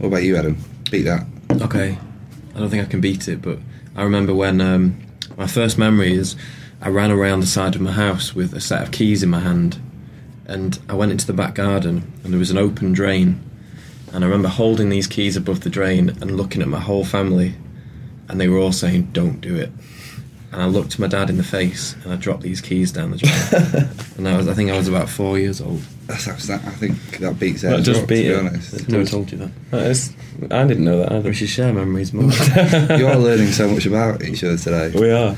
What about you, Adam? Beat that. Okay, I don't think I can beat it, but I remember when my first memory is I ran around the side of my house with a set of keys in my hand, and I went into the back garden and there was an open drain, and I remember holding these keys above the drain and looking at my whole family, and they were all saying, "Don't do it." And I looked my dad in the face and I dropped these keys down the drain. And I think I was about 4 years old. I think that beats That it. does beat to be it. honest. Never told you that. I didn't know that either. We should share memories more. You are learning so much about each other today. We are.